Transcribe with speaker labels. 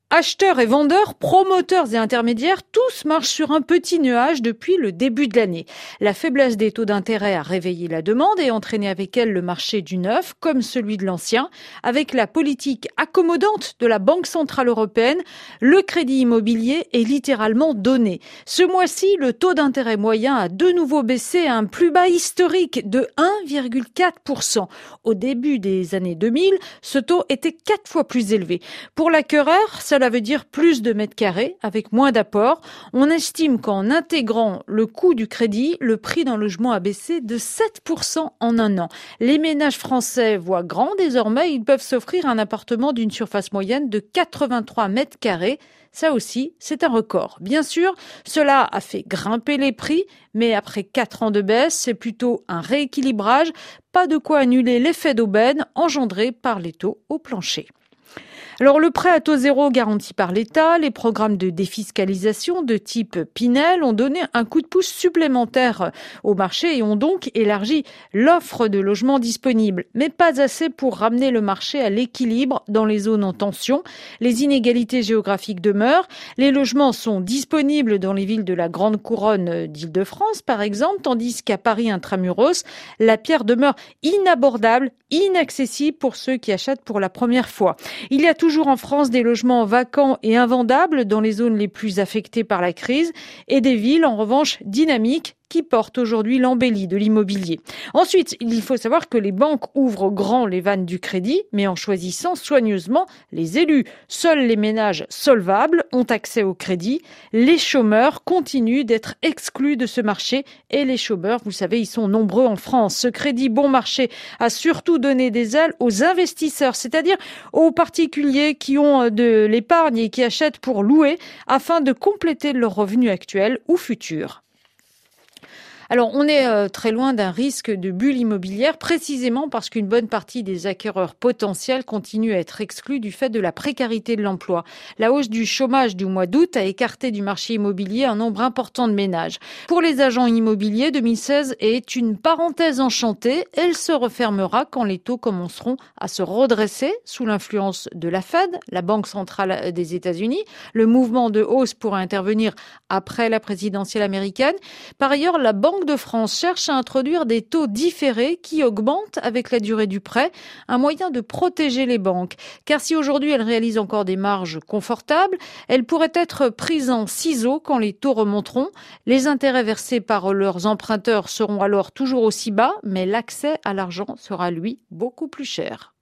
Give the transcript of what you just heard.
Speaker 1: Acheteurs et vendeurs, promoteurs et intermédiaires, tous marchent sur un petit nuage depuis le début de l'année. La faiblesse des taux d'intérêt a réveillé la demande et entraîné avec elle le marché du neuf comme celui de l'ancien. Avec la politique accommodante de la Banque centrale européenne, le crédit immobilier est littéralement donné. Ce mois-ci, le taux d'intérêt moyen a de nouveau baissé à un plus bas historique de 1,4%. Au début des années 2000, ce taux était 4 fois plus élevé. Pour l'acquéreur, cela veut dire plus de mètres carrés avec moins d'apport. On estime qu'en intégrant le coût du crédit, le prix d'un logement a baissé de 7% en un an. Les ménages français voient grand désormais, ils peuvent s'offrir un appartement d'une surface moyenne de 83 mètres carrés. Ça aussi, c'est un record. Bien sûr, cela a fait grimper les prix, mais après 4 ans de baisse, c'est plutôt un rééquilibrage. Pas de quoi annuler l'effet d'aubaine engendré par les taux au plancher. Alors le prêt à taux zéro garanti par l'État, les programmes de défiscalisation de type Pinel ont donné un coup de pouce supplémentaire au marché et ont donc élargi l'offre de logements disponibles. Mais pas assez pour ramener le marché à l'équilibre dans les zones en tension. Les inégalités géographiques demeurent. Les logements sont disponibles dans les villes de la Grande Couronne d'Île-de-France, par exemple, tandis qu'à Paris intramuros, la pierre demeure inabordable, inaccessible pour ceux qui achètent pour la première fois. Il y a toujours en France des logements vacants et invendables dans les zones les plus affectées par la crise et des villes en revanche dynamiques qui portent aujourd'hui l'embellie de l'immobilier. Ensuite, il faut savoir que les banques ouvrent grand les vannes du crédit, mais en choisissant soigneusement les élus. Seuls les ménages solvables ont accès au crédit. Les chômeurs continuent d'être exclus de ce marché et les chômeurs, vous savez, ils sont nombreux en France. Ce crédit bon marché a surtout donné des ailes aux investisseurs, c'est-à-dire aux particuliers qui ont de l'épargne et qui achètent pour louer afin de compléter leurs revenus actuels ou futurs. Alors, on est très loin d'un risque de bulle immobilière, précisément parce qu'une bonne partie des acquéreurs potentiels continuent à être exclus du fait de la précarité de l'emploi. La hausse du chômage du mois d'août a écarté du marché immobilier un nombre important de ménages. Pour les agents immobiliers, 2016 est une parenthèse enchantée. Elle se refermera quand les taux commenceront à se redresser sous l'influence de la Fed, la Banque centrale des États-Unis. Le mouvement de hausse pourra intervenir après la présidentielle américaine. Par ailleurs, la Banque de France cherche à introduire des taux différés qui augmentent avec la durée du prêt, un moyen de protéger les banques. Car si aujourd'hui elles réalisent encore des marges confortables, elles pourraient être prises en ciseaux quand les taux remonteront. Les intérêts versés par leurs emprunteurs seront alors toujours aussi bas, mais l'accès à l'argent sera lui beaucoup plus cher.